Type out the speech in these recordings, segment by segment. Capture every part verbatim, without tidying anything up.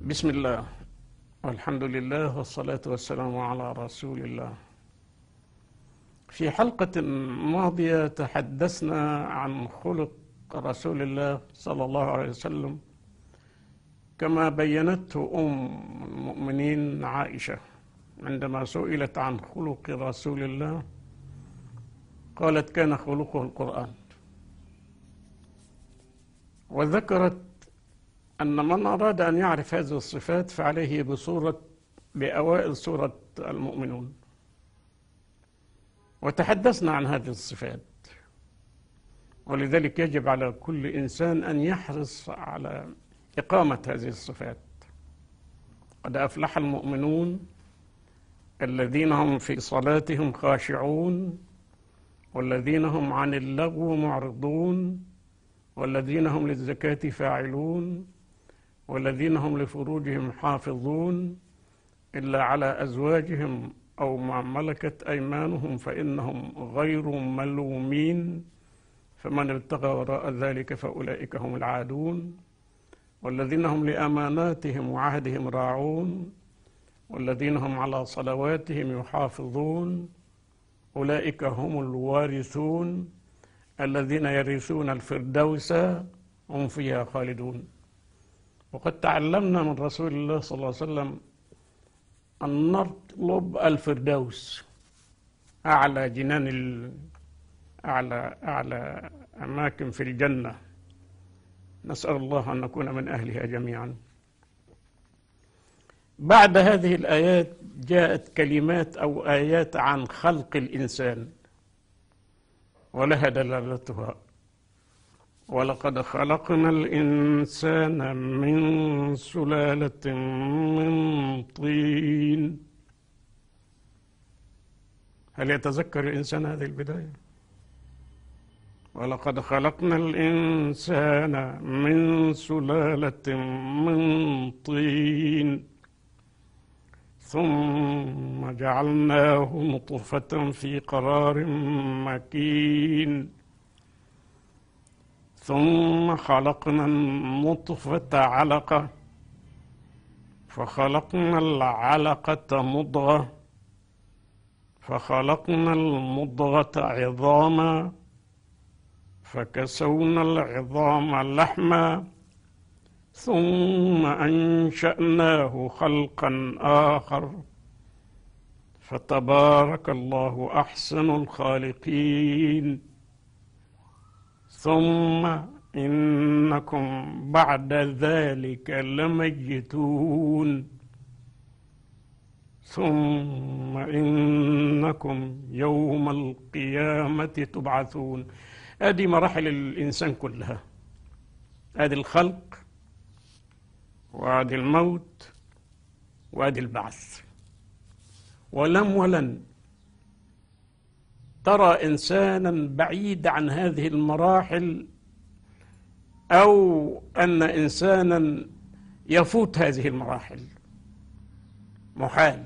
بسم الله والحمد لله والصلاة والسلام على رسول الله. في حلقة ماضية تحدثنا عن خلق رسول الله صلى الله عليه وسلم كما بينته أم المؤمنين عائشة عندما سئلت عن خلق رسول الله قالت كان خلقه القرآن، وذكرت أن من أراد أن يعرف هذه الصفات فعليه بصورة بأوائل سورة المؤمنون، وتحدثنا عن هذه الصفات، ولذلك يجب على كل إنسان أن يحرص على إقامة هذه الصفات. قد أفلح المؤمنون الذين هم في صلاتهم خاشعون والذين هم عن اللغو معرضون والذين هم للزكاة فاعلون والذين هم لفروجهم حافظون إلا على أزواجهم أو ما ملكت أيمانهم فإنهم غير ملومين فمن ابتغى وراء ذلك فأولئك هم العادون والذين هم لأماناتهم وعهدهم راعون والذين هم على صلواتهم يحافظون أولئك هم الوارثون الذين يرثون الفردوس هم فيها خالدون. وقد تعلمنا من رسول الله صلى الله عليه وسلم أن نطلب الفردوس، أعلى جنان ال... أعلى أعلى أماكن في الجنة، نسأل الله أن نكون من أهلها جميعا. بعد هذه الآيات جاءت كلمات أو آيات عن خلق الإنسان ولها دلالتها. ولقد خلقنا الإنسان من سلالة من طين. هل يتذكر الإنسان هذه البداية؟ ولقد خلقنا الإنسان من سلالة من طين ثم جعلناه نطفة في قرار مكين ثم خلقنا النطفة علقة فخلقنا العلقة مضغة فخلقنا المضغة عظاما فكسونا العظام لحما ثم أنشأناه خلقا آخر فتبارك الله أحسن الخالقين. ثم إنكم بعد ذلك لميتون ثم إنكم يوم القيامة تبعثون. هذه مراحل الإنسان كلها، هذه الخلق وهذه الموت وهذه البعث. ولم ولن ترى إنسانا بعيد عن هذه المراحل أو أن إنسانا يفوت هذه المراحل، محال.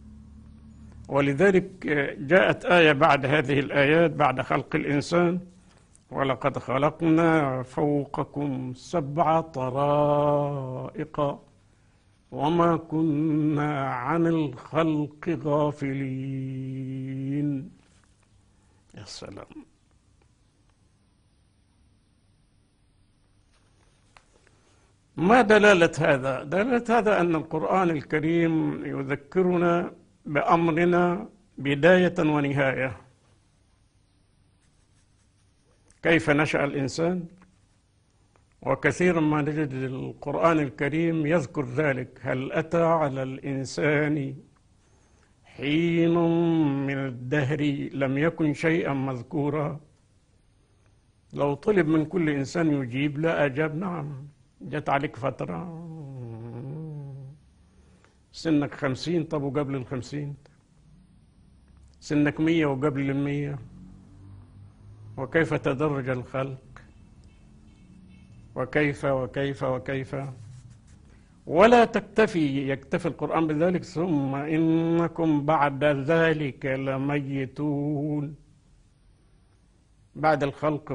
ولذلك جاءت آية بعد هذه الآيات بعد خلق الإنسان: ولقد خلقنا فوقكم سبع طرائق وما كنا عن الخلق غافلين. يا سلام. ما دلالة هذا؟ دلالة هذا أن القرآن الكريم يذكرنا بأمرنا بداية ونهاية. كيف نشأ الإنسان؟ وكثيرا ما نجد القرآن الكريم يذكر ذلك: هل أتى على الإنسان حين من الدهر لم يكن شيئا مذكورا. لو طلب من كل إنسان يجيب لا أجاب نعم. جت عليك فترة سنك خمسين، طب وقبل الخمسين؟ سنك مية وقبل المية؟ وكيف تدرج الخلق؟ وكيف وكيف وكيف ولا تكتفي يكتفي القرآن بذلك: ثم إنكم بعد ذلك لميتون. بعد الخلق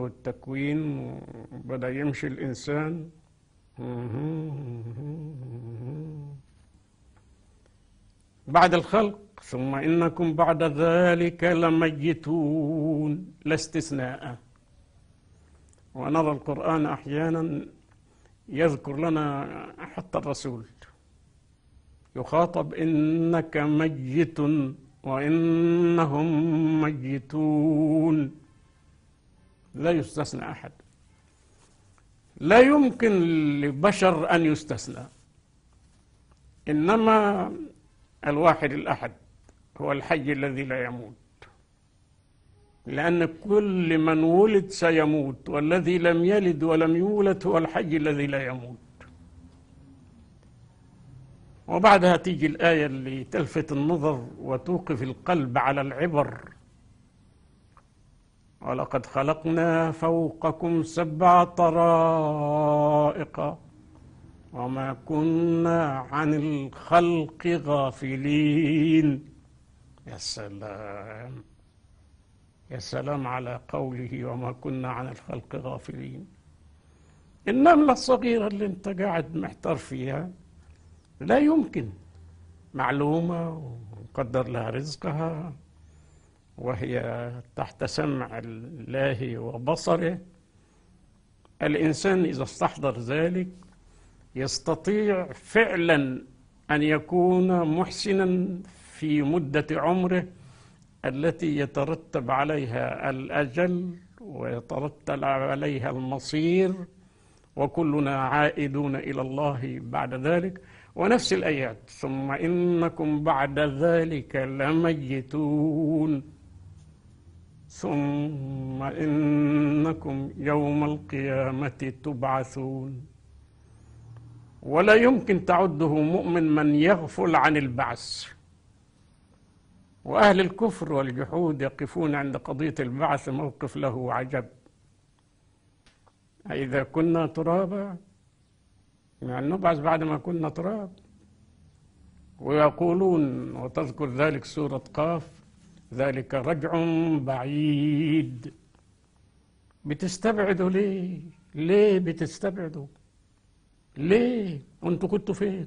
والتكوين بدأ يمشي الإنسان بعد الخلق ثم إنكم بعد ذلك لميتون لا استثناء. ونرى القرآن أحيانا يذكر لنا حتى الرسول يخاطب إنك ميت وإنهم ميتون، لا يستثنى أحد، لا يمكن لبشر أن يستثنى، إنما الواحد الأحد هو الحي الذي لا يموت، لأن كل من ولد سيموت، والذي لم يلد ولم يولد هو الحي الذي لا يموت. وبعدها تيجي الآية اللي تلفت النظر وتوقف القلب على العبر: ولقد خلقنا فوقكم سبع طرائق وما كنا عن الخلق غافلين. يا سلام، يا سلام على قوله وما كنا عن الخلق غافلين. النملة الصغيرة اللي انت قاعد محتار فيها لا يمكن، معلومة وقدر لها رزقها وهي تحت سمع الله وبصره. الإنسان إذا استحضر ذلك يستطيع فعلا أن يكون محسنا في مدة عمره التي يترتب عليها الأجل ويترتب عليها المصير، وكلنا عائدون إلى الله بعد ذلك. ونفس الآيات: ثم إنكم بعد ذلك لميتون ثم إنكم يوم القيامة تبعثون. ولا يمكن تعده مؤمن من يغفل عن البعث. وأهل الكفر والجحود يقفون عند قضية البعث موقف له عجب: أإذا كنا ترابا، يعني نبعث بعد ما كنا تراب؟ ويقولون، وتذكر ذلك سورة قاف: ذلك رجع بعيد. بتستبعدوا ليه؟ ليه بتستبعدوا؟ ليه؟ وانتوا كنتوا فين؟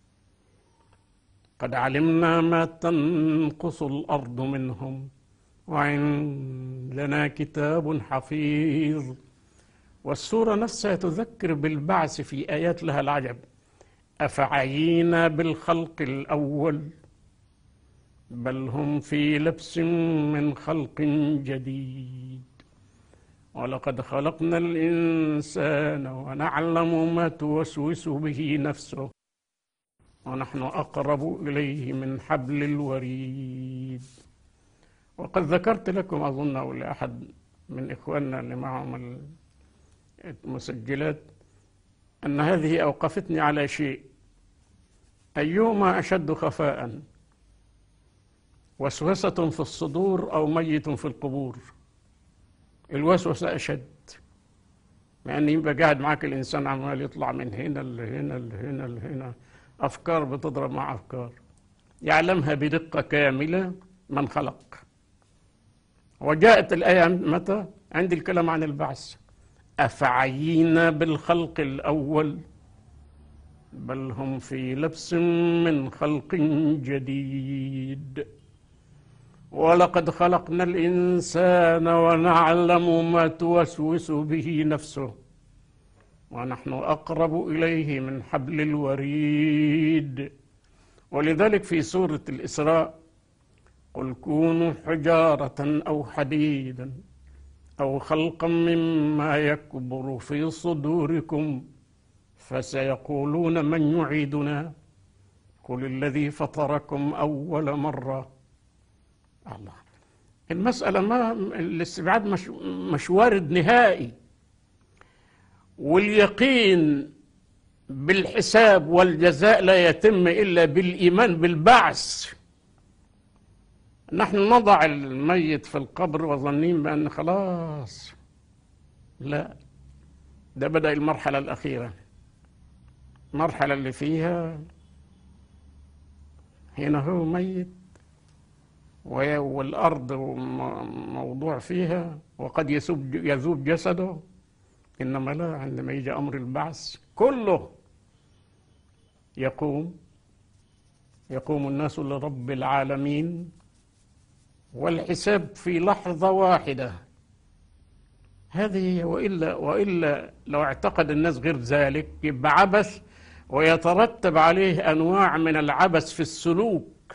قد علمنا ما تنقص الأرض منهم وعندنا كتاب حفيظ. والسورة نفسها تذكر بالبعث في آيات لها العجب: أفعينا بالخلق الأول بل هم في لبس من خلق جديد ولقد خلقنا الإنسان ونعلم ما توسوس به نفسه ونحن أقرب إليه من حبل الوريد. وقد ذكرت لكم أظن أو لأحد من إخواننا اللي معهم المسجلات أن هذه أوقفتني على شيء: أيهما أشد خفاء، وسوسة في الصدور أو ميت في القبور؟ الوسوسة أشد، يعني يبقى قاعد معك الإنسان عمال يطلع من هنا لهنا لهنا لهنا، أفكار بتضرب مع أفكار، يعلمها بدقة كاملة من خلق. وجاءت الآية متى؟ عند الكلام عن البعث: أفعينا بالخلق الأول بل هم في لبس من خلق جديد ولقد خلقنا الإنسان ونعلم ما توسوس به نفسه ونحن أقرب إليه من حبل الوريد. ولذلك في سورة الإسراء: قل كونوا حجارة أو حديدا أو خلقا مما يكبر في صدوركم فسيقولون من يعيدنا قل الذي فطركم أول مرة. الله، المسألة ما الاستبعاد مش, مش وارد نهائي. واليقين بالحساب والجزاء لا يتم إلا بالإيمان بالبعث. نحن نضع الميت في القبر وظنين بأن خلاص، لا، ده بدأ المرحلة الأخيرة، المرحلة اللي فيها هنا هو ميت والأرض موضوع فيها وقد يذوب يذوب جسده، إنما لا، عندما يجي أمر البعث كله يقوم يقوم الناس لرب العالمين والحساب في لحظة واحدة. هذه وإلا وإلا لو اعتقد الناس غير ذلك يبقى عبث، ويترتب عليه أنواع من العبث في السلوك.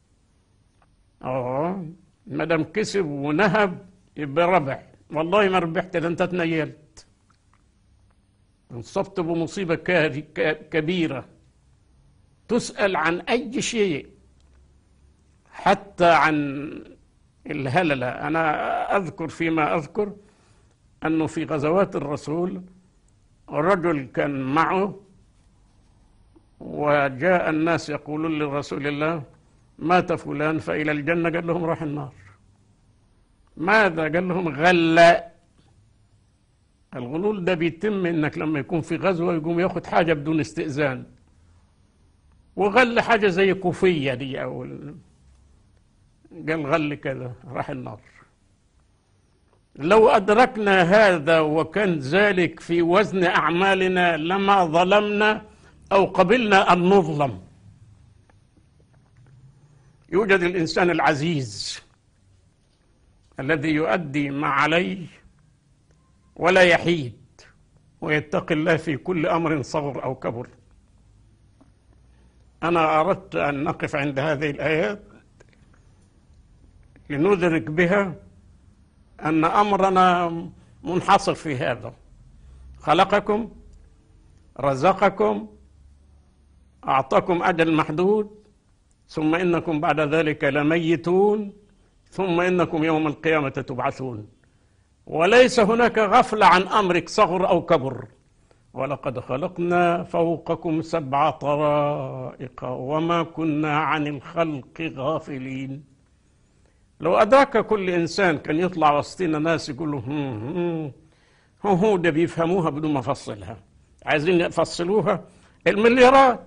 آه ما دام كسب ونهب يبقى ربح. والله ما ربحت، ده أنت تنيلت، انصبت بمصيبة كبيرة. تسأل عن أي شيء، حتى عن الهللة. أنا أذكر فيما أذكر أنه في غزوات الرسول رجل كان معه، وجاء الناس يقولون لرسول الله مات فلان فإلى الجنة، قال لهم راح النار. ماذا؟ قال لهم غلاء. الغلول ده بيتم انك لما يكون في غزوة يقوم ياخد حاجة بدون استئذان، وغل حاجة زي كوفية دي، أو قال غل كذا راح النار. لو أدركنا هذا وكان ذلك في وزن أعمالنا لما ظلمنا أو قبلنا أن نظلم. يوجد الإنسان العزيز الذي يؤدي ما عليه ولا يحيد، ويتقي الله في كل أمر صغر أو كبر. أنا أردت أن نقف عند هذه الآيات لندرك بها أن أمرنا منحصر في هذا: خلقكم، رزقكم، أعطاكم أجل محدود، ثم إنكم بعد ذلك لميتون، ثم إنكم يوم القيامة تبعثون. وليس هناك غفلة عن أمرك صغر أو كبر. ولقد خلقنا فوقكم سبع طرائق وما كنا عن الخلق غافلين. لو أدرك كل إنسان كان يطلع وسطنا ناس يقولوا هم هم هو ده بيفهموها بدون ما أفصلها، عايزين يفصلوها المليارات،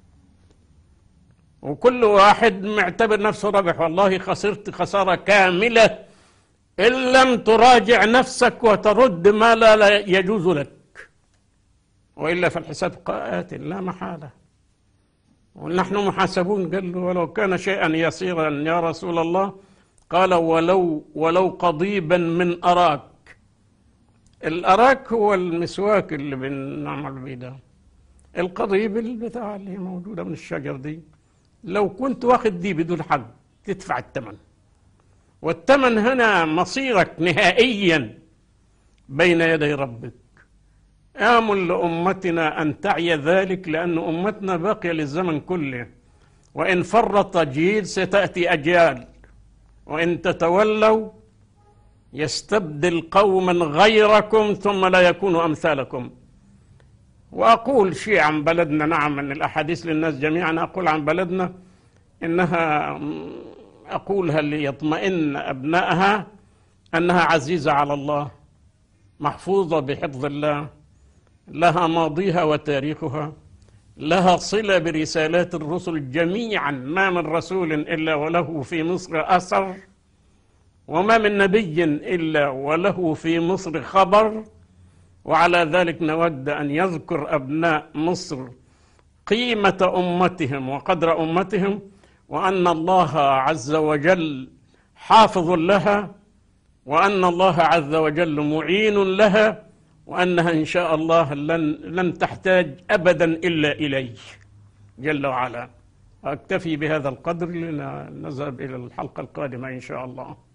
وكل واحد معتبر نفسه ربح. والله خسرت خسارة كاملة إن لم تراجع نفسك وترد ما لا يجوز لك، وإلا فالحساب قائت لا محالة. ونحن محاسبون. قال له ولو كان شيئا يسيرا يا رسول الله، قال ولو ولو قضيبا من أراك. الأراك هو المسواك اللي بنعمل بيه ده، القضيب البتاع اللي موجودة من الشجر دي. لو كنت واخد دي بدون حق تدفع الثمن، والثمن هنا مصيرك نهائيا بين يدي ربك. آمل لأمتنا أن تعي ذلك، لأن أمتنا باقية للزمن كله، وإن فرط جيل ستأتي أجيال، وإن تتولوا يستبدل قوما غيركم ثم لا يكونوا أمثالكم. وأقول شيء عن بلدنا، نعم من الأحاديث للناس جميعا، أقول عن بلدنا إنها أقولها ليطمئن أبنائها أنها عزيزة على الله، محفوظة بحفظ الله، لها ماضيها وتاريخها، لها صلة برسالات الرسل جميعا، ما من رسول إلا وله في مصر أثر، وما من نبي إلا وله في مصر خبر. وعلى ذلك نود أن يذكر أبناء مصر قيمة أمتهم وقدر أمتهم، وأن الله عز وجل حافظ لها، وأن الله عز وجل معين لها، وأنها إن شاء الله لن, لن تحتاج أبدا إلا إليه جل وعلا. أكتفي بهذا القدر لنذهب إلى الحلقة القادمة إن شاء الله.